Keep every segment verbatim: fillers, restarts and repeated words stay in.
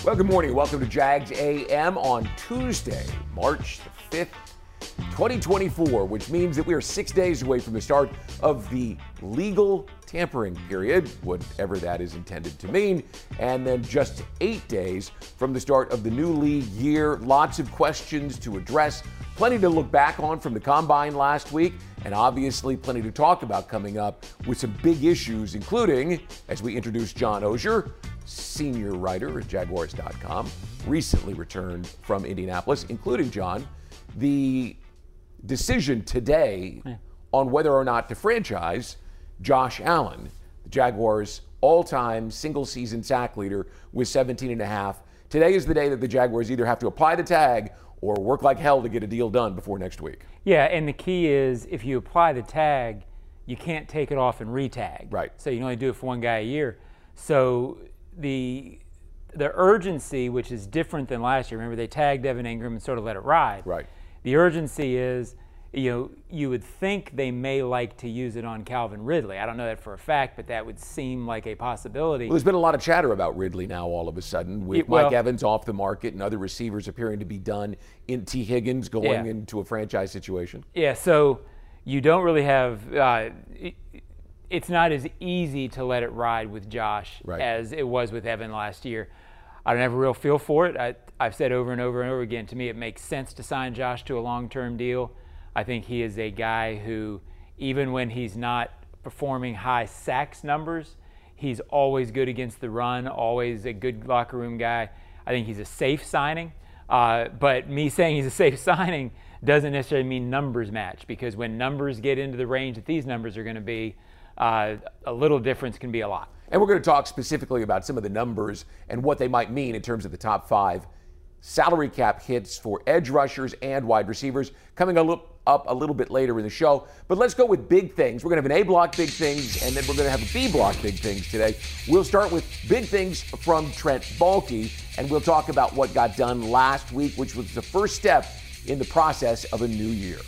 Well, good morning. Welcome to Jags A M on Tuesday, March the fifth, twenty twenty-four, which means that we are six days away from the start of the legal tampering period, whatever that is intended to mean, and then just eight days from the start of the new league year. Lots of questions to address, plenty to look back on from the Combine last week, and obviously plenty to talk about coming up with some big issues, including, as we introduce John Oehser, senior writer at Jaguars dot com, recently returned from Indianapolis, including, John, the decision today yeah. on whether or not to franchise Josh Allen, the Jaguars' all-time single-season sack leader with seventeen and a half. Today is the day that the Jaguars either have to apply the tag or work like hell to get a deal done before next week. Yeah, and the key is if you apply the tag, you can't take it off and re-tag. Right. So you can only do it for one guy a year. So the the urgency, which is different than last year, remember they tagged Evan Ingram and sort of let it ride. Right. The urgency is, you know, you would think they may like to use it on Calvin Ridley. I don't know that for a fact, but that would seem like a possibility. Well, there's been a lot of chatter about Ridley now all of a sudden, with it, well, Mike Evans off the market and other receivers appearing to be done, in T. Higgins going yeah. into a franchise situation. Yeah, so you don't really have uh, it, it's not as easy to let it ride with Josh right. as it was with Evan last year. I don't have a real feel for it. I, I've said over and over and over again, to me it makes sense to sign Josh to a long-term deal. I think he is a guy who, even when he's not performing high sacks numbers, he's always good against the run, always a good locker room guy. I think he's a safe signing. Uh, but me saying he's a safe signing doesn't necessarily mean numbers match, because when numbers get into the range that these numbers are going to be, uh, a little difference can be a lot. And we're going to talk specifically about some of the numbers and what they might mean in terms of the top five salary cap hits for edge rushers and wide receivers coming a little, up a little bit later in the show. But let's go with big things. We're going to have an A-block big things, and then we're going to have a B-block big things today. We'll start with big things from Trent Baalke, and we'll talk about what got done last week, which was the first step in the process of a new year.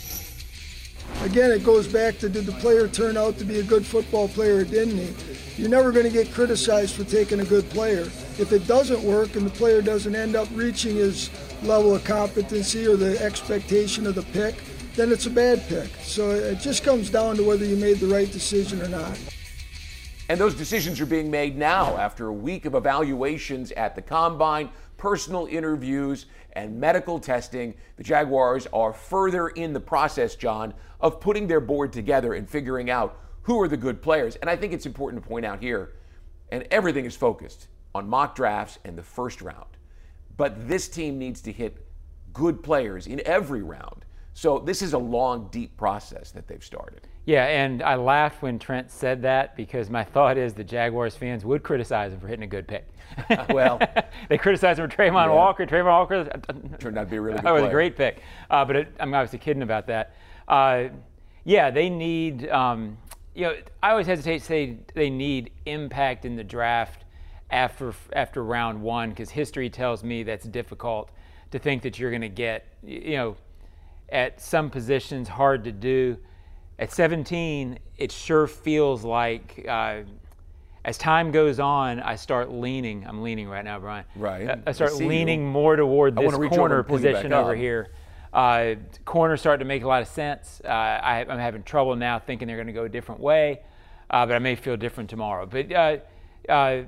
Again, it goes back to, did the player turn out to be a good football player or didn't he? You're never going to get criticized for taking a good player. If it doesn't work and the player doesn't end up reaching his level of competency or the expectation of the pick, then it's a bad pick. So it just comes down to whether you made the right decision or not. And those decisions are being made now after a week of evaluations at the Combine, personal interviews, and medical testing. The Jaguars are further in the process, John, of putting their board together and figuring out who are the good players. And I think it's important to point out here, and everything is focused on mock drafts and the first round. But this team needs to hit good players in every round. So this is a long, deep process that they've started. Yeah, and I laughed when Trent said that, because my thought is the Jaguars fans would criticize him for hitting a good pick. Well, they criticized him for Trayvon yeah. Walker. Trayvon Walker turned out to be a really good player. player. was a great pick. Uh, but it, I'm obviously kidding about that. Uh, yeah, they need, um, you know, I always hesitate to say they need impact in the draft after after round one, because history tells me that's difficult to think that you're going to get, you know, at some positions hard to do. At seventeen, it sure feels like uh, as time goes on, I start leaning. I'm leaning right now, Brian. Right. I, I start I leaning you. more toward this corner position over up. here. Uh, corners start to make a lot of sense. Uh, I, I'm having trouble now thinking they're going to go a different way, uh, but I may feel different tomorrow. But uh, uh,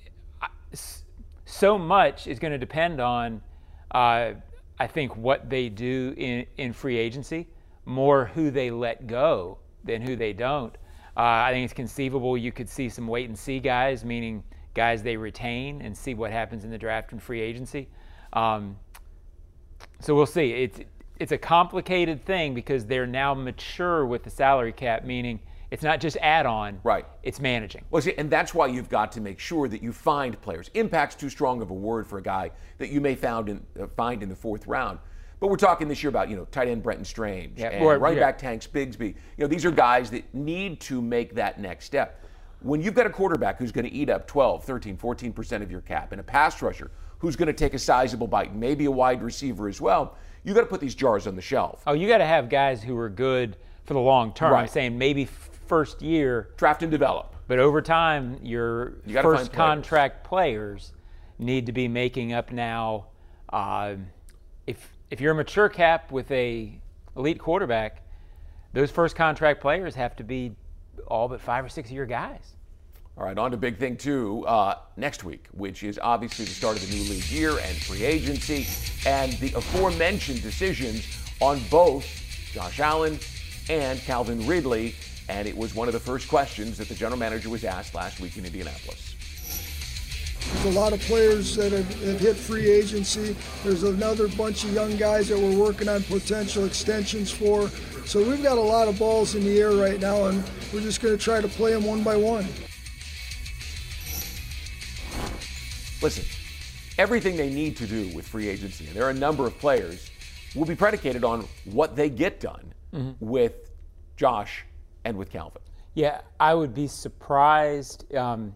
so much is going to depend on, uh, I think, what they do in, in free agency, more who they let go than who they don't. Uh, I think it's conceivable you could see some wait and see guys, meaning guys they retain, and see what happens in the draft and free agency. Um, so we'll see. It's it's a complicated thing because they're now mature with the salary cap, meaning it's not just add-on. Right. It's managing. Well, see, and that's why you've got to make sure that you find players. Impact's too strong of a word for a guy that you may found in, uh, find in the fourth round. But we're talking this year about, you know, tight end Brenton Strange yeah, and or, running yeah. back Tanks Bigsby. You know, these are guys that need to make that next step. When you've got a quarterback who's going to eat up twelve, thirteen, fourteen percent of your cap, and a pass rusher who's going to take a sizable bite, maybe a wide receiver as well, you got to put these jars on the shelf. Oh, you got to have guys who are good for the long term. Right. I'm saying maybe first year. Draft and develop. But over time, your you gotta first find players. contract players need to be making up now. Uh, if if you're a mature cap with a elite quarterback, those first contract players have to be all but five or six year guys. All right, on to big thing two uh, next week, which is obviously the start of the new league year and free agency, and the aforementioned decisions on both Josh Allen and Calvin Ridley. And it was one of the first questions that the general manager was asked last week in Indianapolis. There's a lot of players that have, have hit free agency. There's another bunch of young guys that we're working on potential extensions for. So we've got a lot of balls in the air right now, and we're just going to try to play them one by one. Listen, everything they need to do with free agency, and there are a number of players, will be predicated on what they get done mm-hmm. with Josh and with Calvin. Yeah, I would be surprised. Um,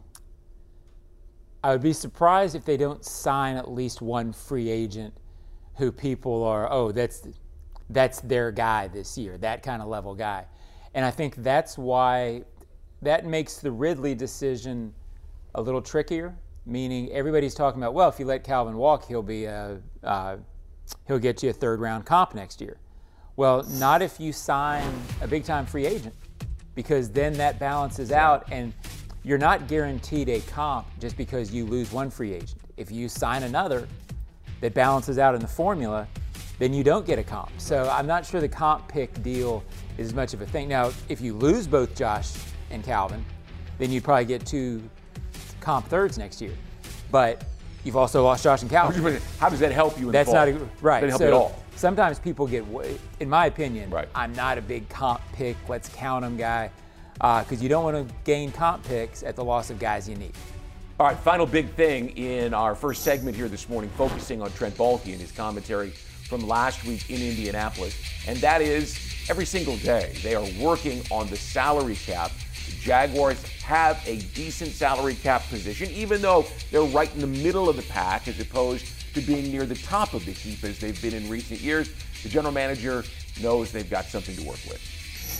I would be surprised if they don't sign at least one free agent who people are, oh, that's that's their guy this year, that kind of level guy. And I think that's why that makes the Ridley decision a little trickier, meaning everybody's talking about, well, if you let Calvin walk, he'll be a, uh, he'll get you a third round comp next year. Well, not if you sign a big time free agent, because then that balances out and you're not guaranteed a comp just because you lose one free agent. If you sign another that balances out in the formula, then you don't get a comp. So I'm not sure the comp pick deal is as much of a thing. Now, if you lose both Josh and Calvin, then you'd probably get two comp thirds next year. But you've also lost Josh and Calvin. How does that help you in That's the fall? not a, right. Doesn't help so you at all. Sometimes people get, in my opinion, right. I'm not a big comp pick, let's count them guy, because uh, you don't want to gain comp picks at the loss of guys you need. All right, final big thing in our first segment here this morning, focusing on Trent Baalke and his commentary from last week in Indianapolis, and that is every single day they are working on the salary cap. The Jaguars have a decent salary cap position, even though they're right in the middle of the pack as opposed to being near the top of the heap as they've been in recent years. The general manager knows they've got something to work with.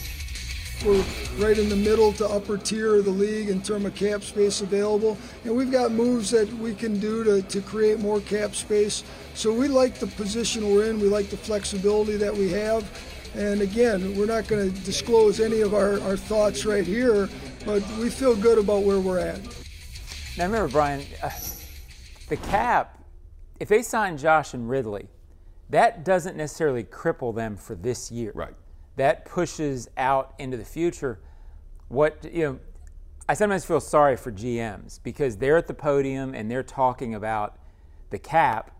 We're right in the middle to upper tier of the league in terms of cap space available, and we've got moves that we can do to, to create more cap space. So we like the position we're in, we like the flexibility that we have, and again, we're not going to disclose any of our, our thoughts right here, but we feel good about where we're at. Now remember, Brian, uh, the cap, if they sign Josh and Ridley, that doesn't necessarily cripple them for this year. Right. That pushes out into the future. What, you know, I sometimes feel sorry for G Ms because they're at the podium and they're talking about the cap,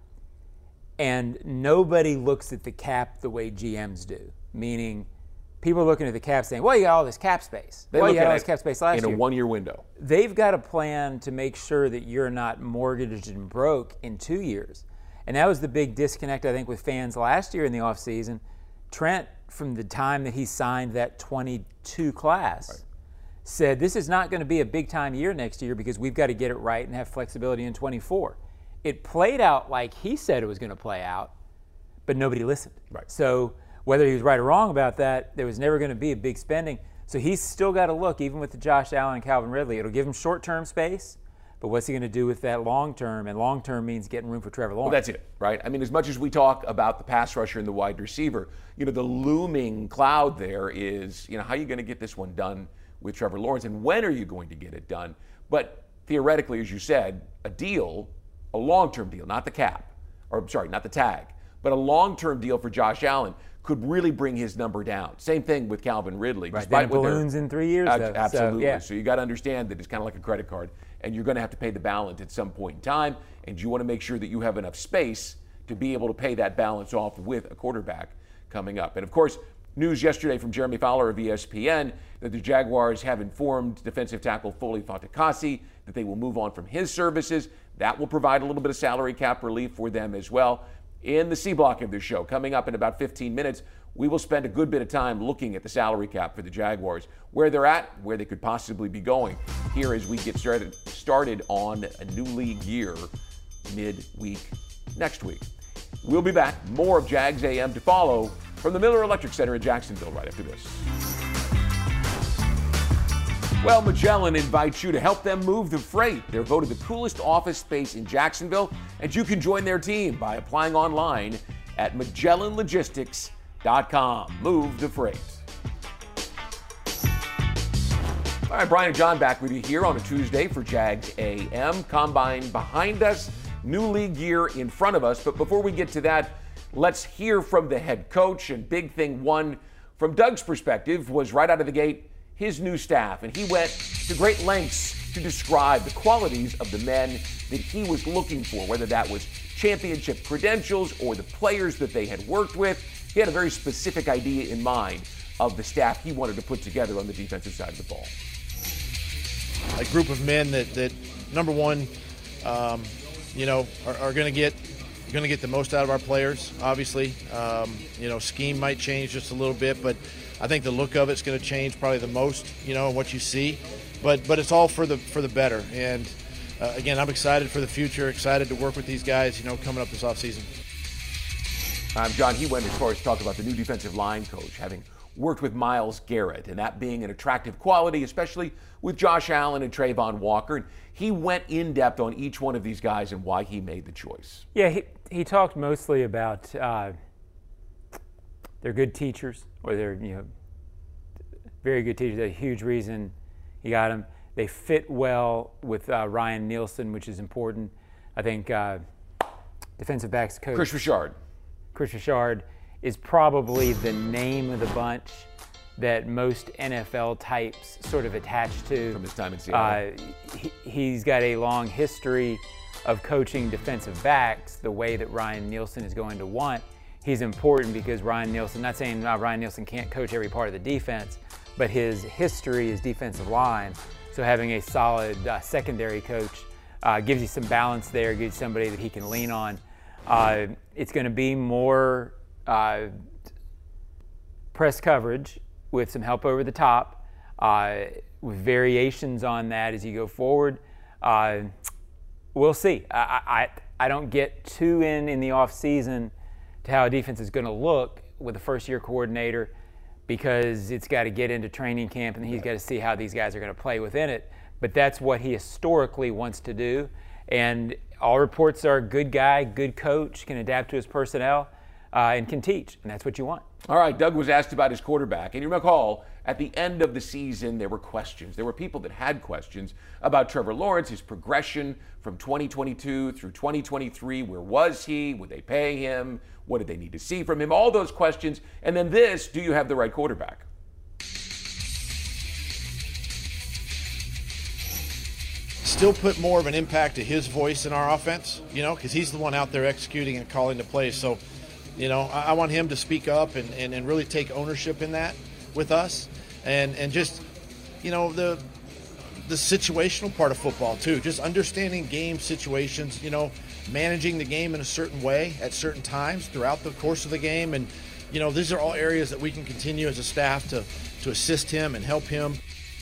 and nobody looks at the cap the way G Ms do. Meaning, people are looking at the cap saying, well, you got all this cap space. They well, look you got at all it this cap space last in year. a one-year window. They've got a plan to make sure that you're not mortgaged and broke in two years. And that was the big disconnect, I think, with fans last year in the offseason. Trent, from the time that he signed that twenty-two class, right, said this is not going to be a big-time year next year because we've got to get it right and have flexibility in twenty-four. It played out like he said it was going to play out, but nobody listened. Right. So whether he was right or wrong about that, there was never going to be a big spending. So he's still got to look, even with the Josh Allen and Calvin Ridley. It'll give him short-term space, but what's he going to do with that long-term? And long-term means getting room for Trevor Lawrence. Well, that's it, right? I mean, as much as we talk about the pass rusher and the wide receiver, you know, the looming cloud there is, you know, how are you going to get this one done with Trevor Lawrence, and when are you going to get it done? But theoretically, as you said, a deal, a long-term deal, not the cap, or I'm sorry, not the tag, but a long-term deal for Josh Allen could really bring his number down. Same thing with Calvin Ridley. Right, then it balloons in three years, though. Absolutely. So, yeah. So you got to understand that it's kind of like a credit card, and you're going to have to pay the balance at some point in time, and you want to make sure that you have enough space to be able to pay that balance off with a quarterback coming up. And of course, news yesterday from Jeremy Fowler of E S P N that the Jaguars have informed defensive tackle Foley Fatukasi that they will move on from his services. That will provide a little bit of salary cap relief for them as well. In the C block of this show, coming up in about fifteen minutes, we will spend a good bit of time looking at the salary cap for the Jaguars, where they're at, where they could possibly be going here as we get started, started on a new league year mid-week next week. We'll be back. More of Jags A M to follow from the Miller Electric Center in Jacksonville right after this. Well, Magellan invites you to help them move the freight. They're voted the coolest office space in Jacksonville, and you can join their team by applying online at Magellan Logistics dot com. Move the freight. All right, Brian and John back with you here on a Tuesday for Jags A M. Combine behind us, new league year in front of us. But before we get to that, let's hear from the head coach. And big thing one, from Doug's perspective, was right out of the gate, his new staff, and he went to great lengths to describe the qualities of the men that he was looking for, whether that was championship credentials or the players that they had worked with. He had a very specific idea in mind of the staff he wanted to put together on the defensive side of the ball. A group of men that, that number one, um, you know, are, are going to get going to get the most out of our players. Obviously, um, you know, scheme might change just a little bit, but I think the look of it's going to change probably the most, you know, what you see, but but it's all for the for the better. And uh, again, I'm excited for the future, excited to work with these guys, you know, coming up this offseason. Um, John, he went as far as to talk about the new defensive line coach having worked with Myles Garrett, and that being an attractive quality, especially with Josh Allen and Trayvon Walker. And he went in depth on each one of these guys and why he made the choice. Yeah, he he talked mostly about uh, they're good teachers, or they're, you know, very good teachers. That's a huge reason he got them. They fit well with uh, Ryan Nielsen, which is important. I think uh, defensive backs coach Chris Richard. Chris Richard is probably the name of the bunch that most N F L types sort of attach to. From his time in Seattle. Uh, he, he's got a long history of coaching defensive backs the way that Ryan Nielsen is going to want. He's important because Ryan Nielsen, not saying uh, Ryan Nielsen can't coach every part of the defense, but his history is defensive line. So having a solid uh, secondary coach uh, gives you some balance there, gives you somebody that he can lean on. Uh, it's going to be more uh, press coverage with some help over the top, uh, with variations on that as you go forward. Uh, we'll see. I, I, I don't get too in in the off season to how a defense is going to look with a first-year coordinator, because it's got to get into training camp and he's got to see how these guys are going to play within it. But that's what he historically wants to do. And all reports are good guy, good coach, can adapt to his personnel, uh, and can teach. And that's what you want. All right, Doug was asked about his quarterback. And you recall, at the end of the season, there were questions. There were people that had questions about Trevor Lawrence, his progression from twenty twenty-two through twenty twenty-three. Where was he? Would they pay him? What did they need to see from him? All those questions. And then this, do you have the right quarterback? Still put more of an impact to his voice in our offense, you know, because he's the one out there executing and calling the plays. So, you know, I, I want him to speak up and, and, and really take ownership in that with us. And, and just, you know, the the situational part of football, too. Just understanding game situations, you know, managing the game in a certain way at certain times throughout the course of the game. And, you know, these are all areas that we can continue as a staff to, to assist him and help him.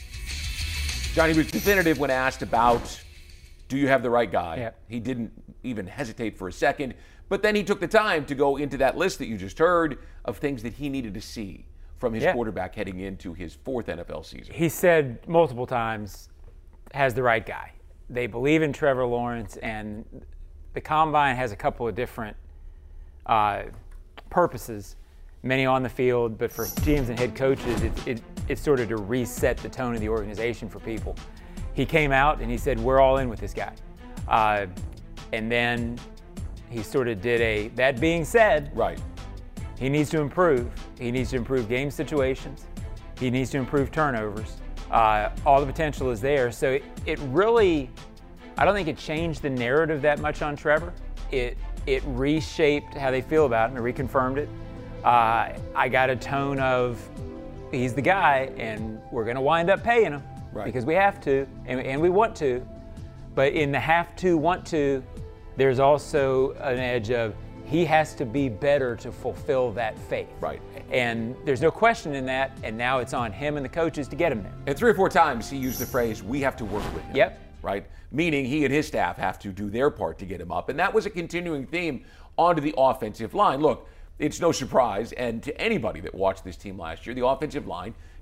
Johnny was definitive when asked about, do you have the right guy? Yeah. He didn't even hesitate for a second, but then he took the time to go into that list that you just heard of things that he needed to see from his yeah. quarterback heading into his fourth N F L season. He said multiple times, has the right guy. They believe in Trevor Lawrence, and the Combine has a couple of different uh, purposes, many on the field, but for teams and head coaches, it, it, it's sort of to reset the tone of the organization for people. He came out and he said, we're all in with this guy. Uh, and then he sort of did a, that being said, right. He needs to improve. He needs to improve game situations. He needs to improve turnovers. Uh, all the potential is there. So it, it really, I don't think it changed the narrative that much on Trevor. It, it reshaped how they feel about him. It reconfirmed it. Uh, I got a tone of, he's the guy, and we're going to wind up paying him right. because we have to, and, and we want to. But in the have to, want to, there's also an edge of he has to be better to fulfill that faith. Right. And there's no question in that, and now it's on him and the coaches to get him there. And three or four times he used the phrase, we have to work with him. Yep. Right? Meaning he and his staff have to do their part to get him up. And that was a continuing theme onto the offensive line. Look, it's no surprise, and to anybody that watched this team last year, the offensive line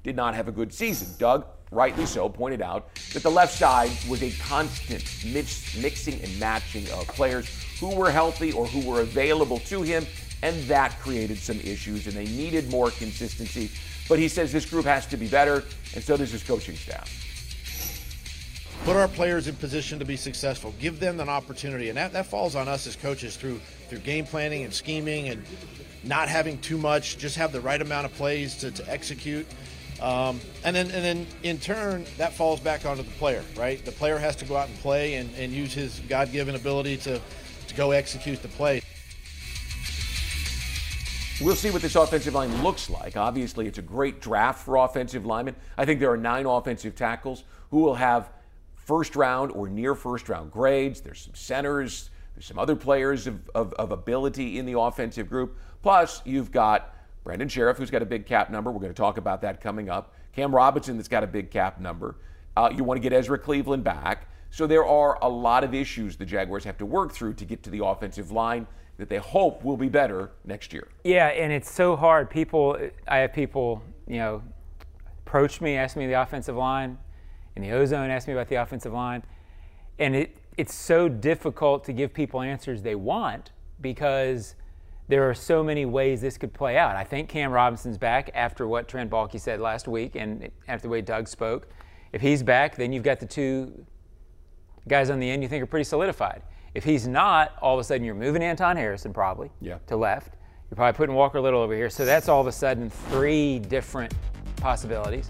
did not have a good season. Doug, rightly so, pointed out that the left side was a constant mix, mixing and matching of players who were healthy or who were available to him, and that created some issues, and they needed more consistency. But he says this group has to be better, and so does his coaching staff. Put our players in position to be successful. Give them an opportunity, and that, that falls on us as coaches through through game planning and scheming and not having too much, just have the right amount of plays to, to execute. Um, and then and then in turn, that falls back onto the player, right? The player has to go out and play and, and use his God-given ability to, to go execute the play. We'll see what this offensive line looks like. Obviously, it's a great draft for offensive linemen. I think there are nine offensive tackles who will have first round or near first round grades. There's some centers. There's some other players of, of, of ability in the offensive group. Plus, you've got Brandon Sheriff, who's got a big cap number. We're going to talk about that coming up. Cam Robinson, that's got a big cap number. Uh, you want to get Ezra Cleveland back. So there are a lot of issues the Jaguars have to work through to get to the offensive line that they hope will be better next year. Yeah, and it's so hard. People, I have people, you know, approach me, ask me the offensive line, in the Ozone, ask me about the offensive line, and it it's so difficult to give people answers they want because there are so many ways this could play out. I think Cam Robinson's back after what Trent Baalke said last week and after the way Doug spoke. If he's back, then you've got the two guys on the end you think are pretty solidified. If he's not, all of a sudden you're moving Anton Harrison probably yeah. to left. You're probably putting Walker Little over here. So that's all of a sudden three different possibilities.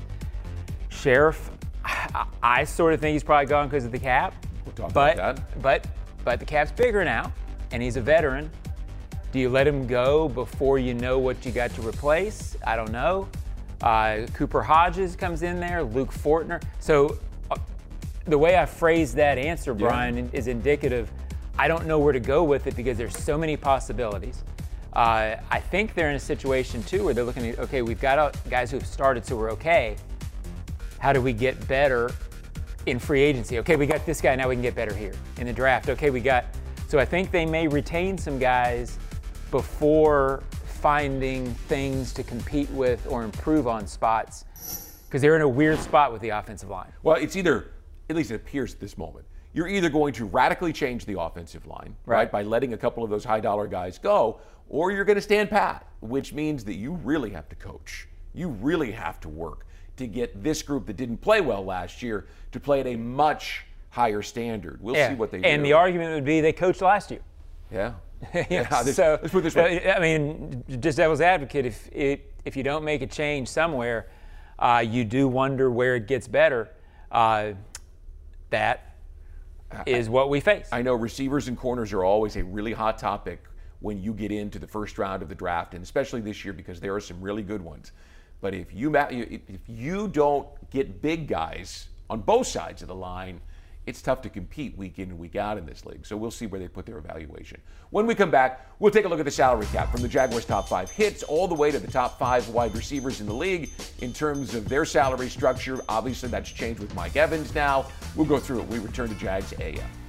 Sheriff, I, I sort of think he's probably gone because of the cap. We'll talk but, about that. But, but the cap's bigger now, and he's a veteran. Do you let him go before you know what you got to replace? I don't know. Uh, Cooper Hodges comes in there, Luke Fortner. So uh, the way I phrased that answer, Brian, yeah. is indicative. I don't know where to go with it because there's so many possibilities. Uh, I think they're in a situation, too, where they're looking at, okay, we've got guys who have started, so we're okay. How do we get better in free agency? Okay, we got this guy, now we can get better here. In the draft, okay, we got, so I think they may retain some guys before finding things to compete with or improve on spots because they're in a weird spot with the offensive line. Well, it's either, at least it appears at this moment, you're either going to radically change the offensive line, right, right by letting a couple of those high-dollar guys go, or you're going to stand pat, which means that you really have to coach. You really have to work to get this group that didn't play well last year to play at a much higher standard. We'll yeah. see what they and do. And the argument would be they coached last year. Yeah. yeah. yeah so let's put it this way. I mean, just devil's advocate, if it, if you don't make a change somewhere, uh, you do wonder where it gets better. Uh, that is what we face. I know receivers and corners are always a really hot topic when you get into the first round of the draft, and especially this year because there are some really good ones. But if you if you don't get big guys on both sides of the line, it's tough to compete week in and week out in this league. So we'll see where they put their evaluation. When we come back, we'll take a look at the salary cap from the Jaguars' top five hits all the way to the top five wide receivers in the league in terms of their salary structure. Obviously, that's changed with Mike Evans now. We'll go through it. We return to Jags A M.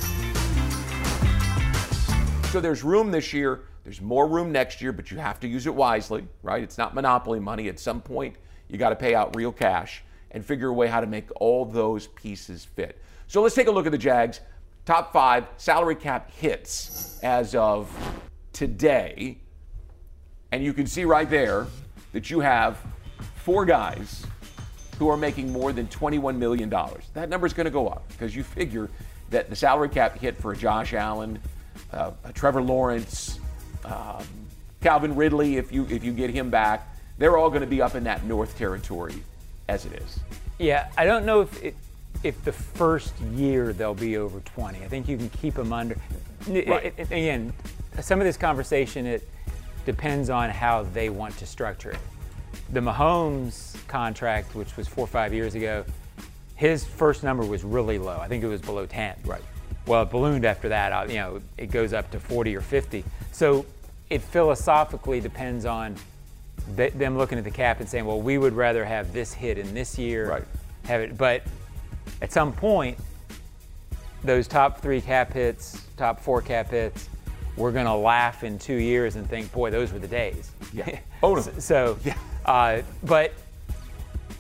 So there's room this year. There's more room next year, but you have to use it wisely, right? It's not monopoly money. At some point, you got to pay out real cash and figure a way how to make all those pieces fit. So let's take a look at the Jags' top five salary cap hits as of today. And you can see right there that you have four guys who are making more than twenty-one million dollars. That number is going to go up because you figure that the salary cap hit for a Josh Allen, uh, a Trevor Lawrence, um, Calvin Ridley, if you if you get him back, they're all going to be up in that north territory as it is. Yeah, I don't know if it, if the first year they'll be over twenty. I think you can keep them under. Right. It, it, again, some of this conversation, it depends on how they want to structure it. The Mahomes contract, which was four or five years ago, his first number was really low. I think it was below ten. Right. Well, it ballooned after that. You know, it goes up to forty or fifty. So it philosophically depends on th- them looking at the cap and saying, well, we would rather have this hit in this year. Right. Have it, but at some point, those top three cap hits, top four cap hits, we're going to laugh in two years and think, boy, those were the days. Yeah. Oh, no. So, yeah. uh, but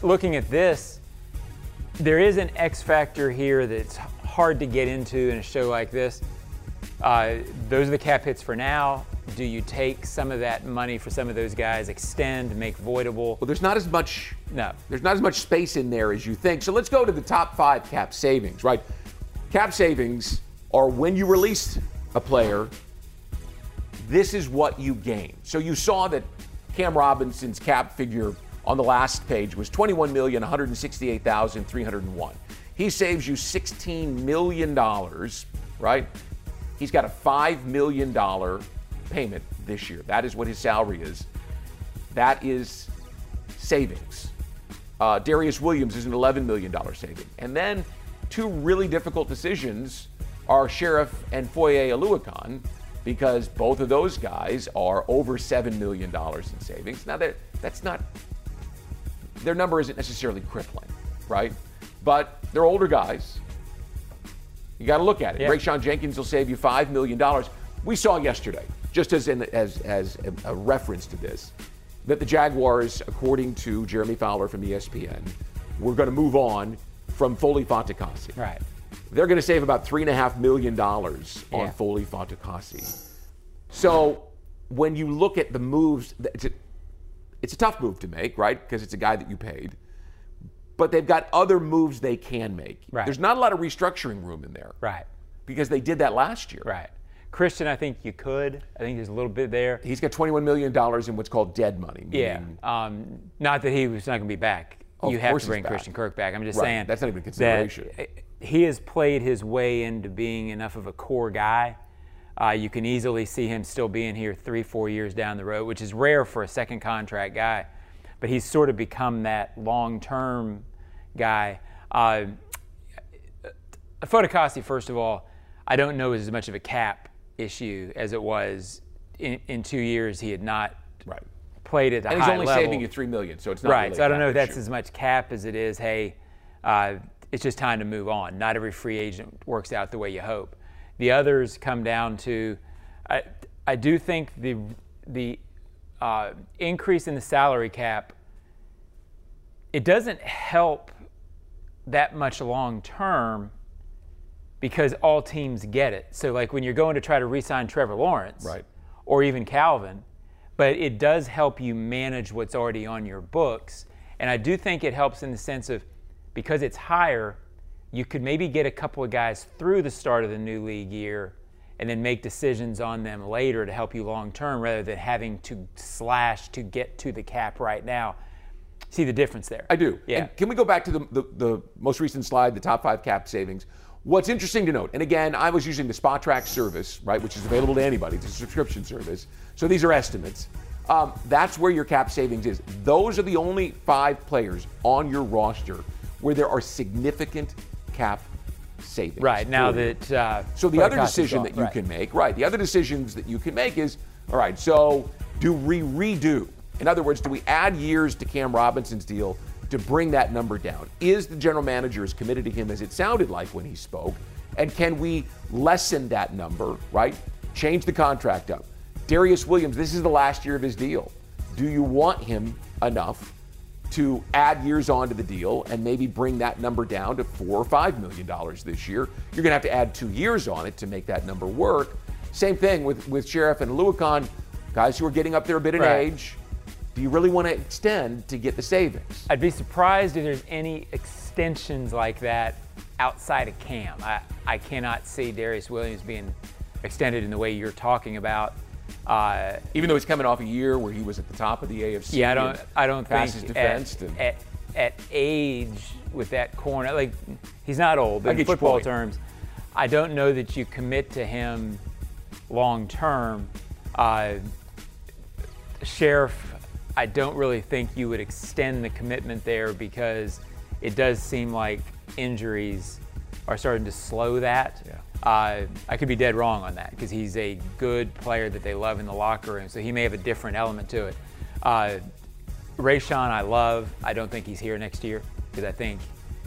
looking at this, there is an X factor here that's hard to get into in a show like this. Uh, those are the cap hits for now. Do you take some of that money for some of those guys, extend, make voidable? Well, there's not as much. No. There's not as much space in there as you think. So let's go to the top five cap savings, right? Cap savings are when you release a player, this is what you gain. So you saw that Cam Robinson's cap figure on the last page was twenty-one million, one hundred sixty-eight thousand, three hundred one. He saves you sixteen million dollars, right? He's got a five million dollars payment this year. That is what his salary is. That is savings. Uh, Darius Williams is an eleven million dollars saving. And then two really difficult decisions are Sheriff and Foye Oluokun, because both of those guys are over seven million dollars in savings. Now, that that's not, their number isn't necessarily crippling, right? But they're older guys. You got to look at it. Yeah. Rayshawn Jenkins will save you five million dollars. We saw yesterday, just as in, as as a, a reference to this, that the Jaguars, according to Jeremy Fowler from E S P N, were going to move on from Foley Fatukasi. Right. They're going to save about three and a half million dollars on Yeah. Foley Fatukasi. So when you look at the moves, it's a, it's a tough move to make, right? Because it's a guy that you paid. But they've got other moves they can make. Right. There's not a lot of restructuring room in there. Right. Because they did that last year. Right. Christian, I think you could. I think there's a little bit there. He's got twenty-one million dollars in what's called dead money. Yeah. meaning- Um, not that he was not going to be back. Oh, you of have course to he's bring back. Christian Kirk back. I'm just Right. saying That's not even a consideration. that he has played his way into being enough of a core guy. Uh, you can easily see him still being here three, four years down the road, which is rare for a second contract guy. But he's sort of become that long-term guy. Uh, Fatukasi, first of all, I don't know is as much of a cap issue as it was in, in two years. He had not Right. played at the And high he's only level. saving you three million dollars, so it's not Right. really So I don't a know if cap that's issue. as much cap as it is, hey, uh, it's just time to move on. Not every free agent works out the way you hope. The others come down to, I, I do think the the uh, increase in the salary cap, it doesn't help that much long term because all teams get it. So like when you're going to try to re-sign Trevor Lawrence, Right. or even Calvin, but it does help you manage what's already on your books. And I do think it helps in the sense of, because it's higher, you could maybe get a couple of guys through the start of the new league year and then make decisions on them later to help you long term rather than having to slash to get to the cap right now. See the difference there? I do. Yeah. And can we go back to the, the, the most recent slide, the top five cap savings? What's interesting to note, and again, I was using the Spot Track service, right, which is available to anybody. It's a subscription service. So these are estimates. Um, that's where your cap savings is. Those are the only five players on your roster where there are significant cap savings. Right, now for you. that uh, So the other Fatukasi's decision off, that you right. can make, right, the other decisions that you can make is, all right, so do we redo? In other words, do we add years to Cam Robinson's deal to bring that number down? Is the general manager as committed to him as it sounded like when he spoke? And can we lessen that number, right? Change the contract up. Darius Williams, this is the last year of his deal. Do you want him enough to add years onto the deal and maybe bring that number down to four or five million dollars this year? You're gonna have to add two years on it to make that number work. Same thing with, with Sheriff and Oluokun, guys who are getting up there a bit in Right. age. Do you really want to extend to get the savings? I'd be surprised if there's any extensions like that outside of Cam. I, I cannot see Darius Williams being extended in the way you're talking about. Uh, Even though he's coming off a year where he was at the top of the A F C. yeah, I don't. I don't passes think defensed at, and- at, at age with that corner, like he's not old, but I in get your football point. terms, I don't know that you commit to him long term. Uh, Sheriff, I don't really think you would extend the commitment there because it does seem like injuries are starting to slow that. Yeah. Uh, I could be dead wrong on that because he's a good player that they love in the locker room, so he may have a different element to it. Uh, Rayshawn, I love. I don't think he's here next year because I think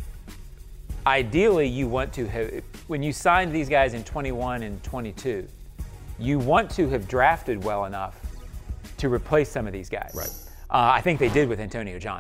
ideally you want to have, when you signed these guys in twenty-one and twenty-two, you want to have drafted well enough to replace some of these guys. Right. Uh, I think they did with Antonio Johnson. Yeah.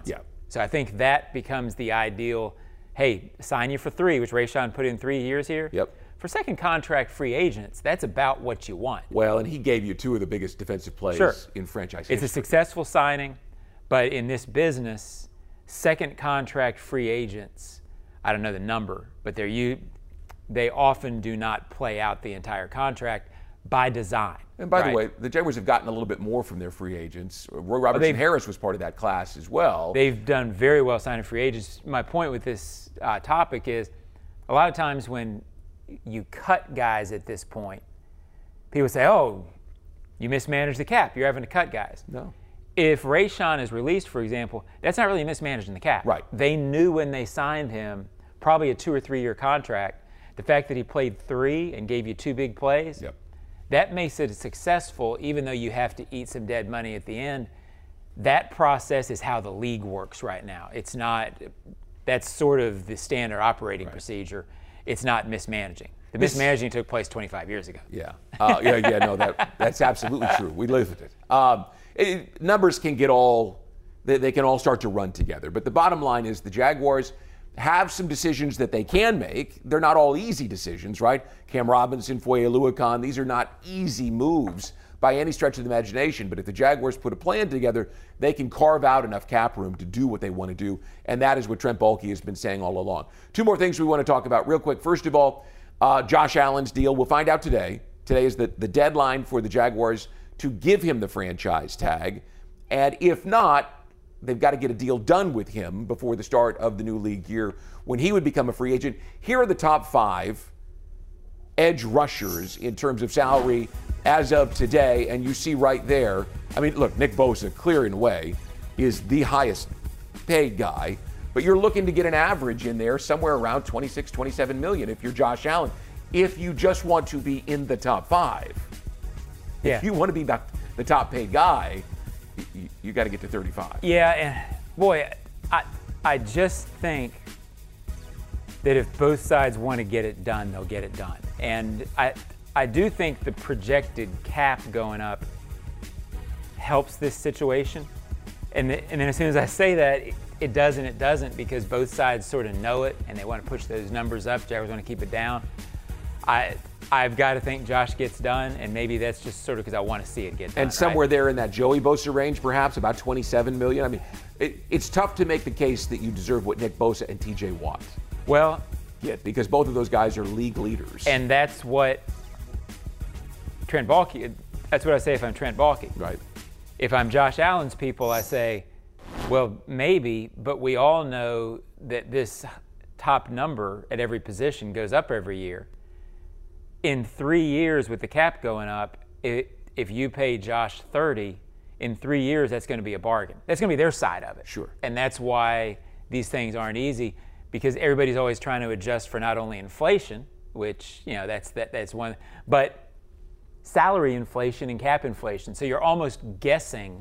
So I think that becomes the ideal, hey, sign you for three, which Rayshon put in three years here. Yep. For second contract free agents, that's about what you want. Well, and he gave you two of the biggest defensive plays Sure. in franchise It's history. a successful signing, but in this business, second contract free agents, I don't know the number, but they're you, they often do not play out the entire contract by design. And by right? the way, the Jaguars have gotten a little bit more from their free agents. Roy Robertson they've- Harris was part of that class as well. They've done very well signing free agents. My point with this uh, topic is a lot of times when you cut guys at this point, people say, oh, you mismanaged the cap. You're having to cut guys. No. If Rayshon is released, for example, that's not really mismanaging the cap. Right. They knew when they signed him, probably a two or three year contract, the fact that he played three and gave you two big plays, Yep. that makes it successful even though you have to eat some dead money at the end. That process is how the league works right now. It's not, that's sort of the standard operating right. procedure. It's not mismanaging. The Mis- mismanaging took place twenty-five years ago. Yeah, uh, yeah, yeah. No, that that's absolutely true. We live with it. Um, it. Numbers can get all, they, they can all start to run together. But the bottom line is the Jaguars have some decisions that they can make. They're not all easy decisions, right? Cam Robinson, Foye Oluokun, these are not easy moves by any stretch of the imagination. But if the Jaguars put a plan together, they can carve out enough cap room to do what they want to do. And that is what Trent Baalke has been saying all along. Two more things we want to talk about real quick. First of all, uh, Josh Allen's deal. We'll find out today. Today is the, the deadline for the Jaguars to give him the franchise tag. And if not, they've got to get a deal done with him before the start of the new league year when he would become a free agent. Here are the top five edge rushers in terms of salary as of today, and you see right there, I mean, look, Nick Bosa, clear and away, is the highest paid guy, but you're looking to get an average in there somewhere around twenty-six, twenty-seven million if you're Josh Allen, if you just want to be in the top five. Yeah. If you want to be the, the top paid guy, you, you got to get to thirty-five. Yeah, and boy, I, I just think that if both sides want to get it done, they'll get it done. And I I do think the projected cap going up helps this situation. And, the, and then as soon as I say that, it, it does and it doesn't because both sides sort of know it and they want to push those numbers up. Jaguars want to keep it down. I, I've got to think Josh gets done, and maybe that's just sort of because I want to see it get done. And somewhere right? there in that Joey Bosa range, perhaps, about twenty-seven million. I mean, it, it's tough to make the case that you deserve what Nick Bosa and T J Watt Well, get because both of those guys are league leaders. and that's what Trent Baalke, that's what I say if I'm Trent Baalke. right. If I'm Josh Allen's people, I say, well, maybe, but we all know that this top number at every position goes up every year. In three years with the cap going up, it, if you pay Josh thirty, in three years that's going to be a bargain. That's going to be their side of it. Sure. And that's why these things aren't easy because everybody's always trying to adjust for not only inflation, which, you know, that's that that's one, but salary inflation and cap inflation. So you're almost guessing.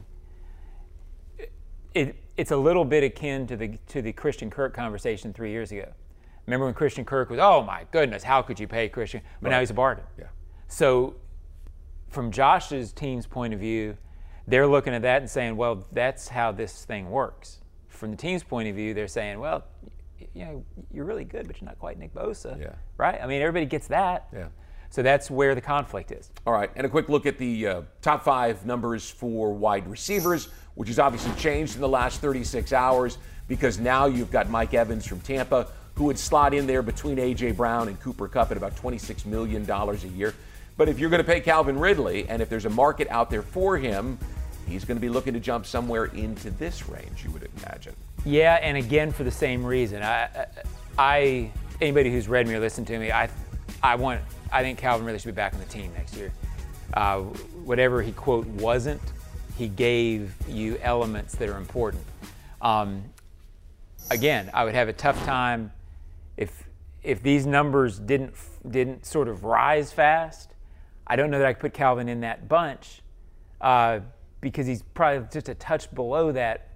It, it's a little bit akin to the to the Christian Kirk conversation three years ago. Remember when Christian Kirk was, oh my goodness, how could you pay Christian? But right. now he's a bargain. Yeah. So from Josh's team's point of view, they're looking at that and saying, well, that's how this thing works. From the team's point of view, they're saying, well, you know, you're really good, but you're not quite Nick Bosa. Yeah. Right? I mean, everybody gets that. Yeah. So that's where the conflict is. All right, and a quick look at the uh, top five numbers for wide receivers, which has obviously changed in the last thirty-six hours because now you've got Mike Evans from Tampa, who would slot in there between A J. Brown and Cooper Kupp at about twenty-six million dollars a year. But if you're going to pay Calvin Ridley, and if there's a market out there for him, he's going to be looking to jump somewhere into this range, you would imagine. Yeah, and again, for the same reason. I, I anybody who's read me or listened to me, I, I want, I think Calvin Ridley should be back on the team next year. Uh, whatever he quote wasn't, he gave you elements that are important. Um, again, I would have a tough time if if these numbers didn't didn't sort of rise fast. I don't know that I could put Calvin in that bunch uh, because he's probably just a touch below that.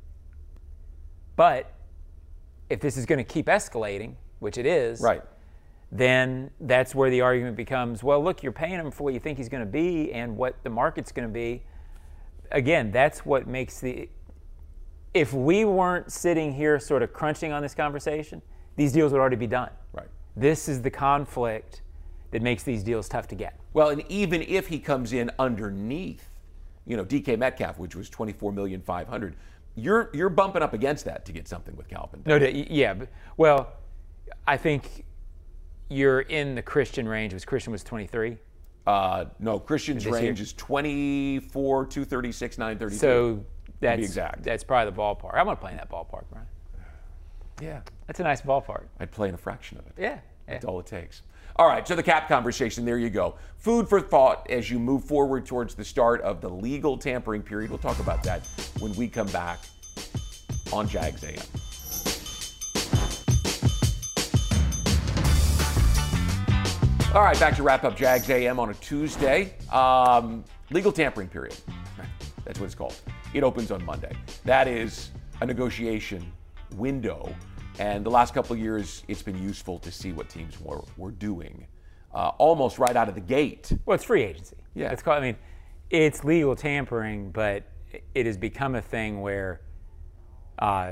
But if this is going to keep escalating, which it is, Right. then that's where the argument becomes, well, look, you're paying him for what you think he's going to be and what the market's going to be. Again, that's what makes the if we weren't sitting here sort of crunching on this conversation, these deals would already be done. Right. This is the conflict that makes these deals tough to get. Well, and even if he comes in underneath, you know, D K Metcalf, which was twenty-four million five hundred thousand, you're you're bumping up against that to get something with Calvin. No, yeah. But, well, I think you're in the Christian range. Was Christian was twenty-three? Uh, no, Christian's This range year? is twenty-four, two thirty-six, nine thirty-two. So that's exact. That's probably the ballpark. I'm gonna play in that ballpark, Brian. Yeah, That's a nice ballpark. I'd play in a fraction of it. Yeah. yeah. That's all it takes. All right, so the cap conversation, there you go. Food for thought as you move forward towards the start of the legal tampering period. We'll talk about that when we come back on Jags A M. All right, back to wrap up Jags A M on a Tuesday. Um, legal tampering period. That's what it's called. It opens on Monday. That is a negotiation window. And the last couple of years, it's been useful to see what teams were, were doing uh, almost right out of the gate. Well, it's free agency. Yeah. It's called, I mean, it's legal tampering, but it has become a thing where uh,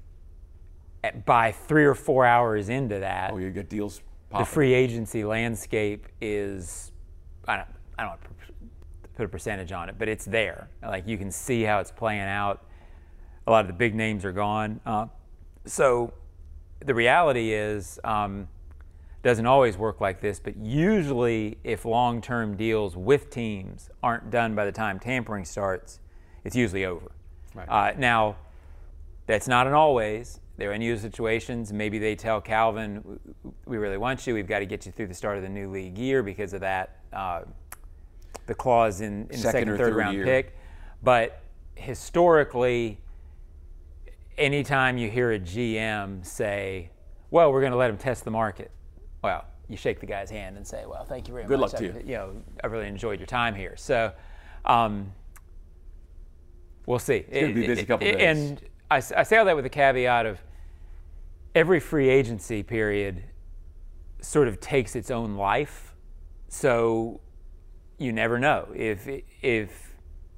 at, by three or four hours into that, Oh, you get deals the popping. free agency landscape is, I don't, I don't want to put a percentage on it, but it's there. Like, you can see how it's playing out. A lot of the big names are gone. Uh, so the reality is, um, doesn't always work like this, but usually if long-term deals with teams aren't done by the time tampering starts, it's usually over. Right. Uh, now, that's not in always. There are unusual situations. Maybe they tell Calvin, we really want you. We've got to get you through the start of the new league year because of that, uh, the clause in, in the second or and third third round year. pick. But historically, anytime you hear a G M say, well, we're going to let him test the market, well, you shake the guy's hand and say, well, thank you very Good much. luck to I, you. You know, I really enjoyed your time here. So um, we'll see. It's going to be a busy couple of days. And I, I say all that with the caveat of every free agency period sort of takes its own life. So you never know. If if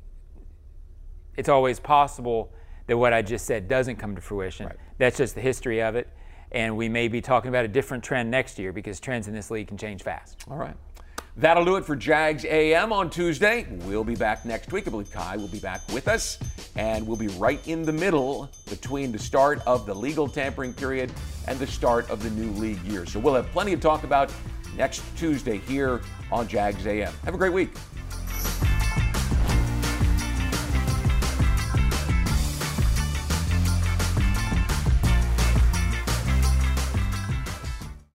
it's always possible that what I just said doesn't come to fruition. Right. That's just the history of it. And we may be talking about a different trend next year because trends in this league can change fast. All right. That'll do it for Jags A M on Tuesday. We'll be back next week. I believe Kai will be back with us. And we'll be right in the middle between the start of the legal tampering period and the start of the new league year. So we'll have plenty to talk about next Tuesday here on Jags A M. Have a great week.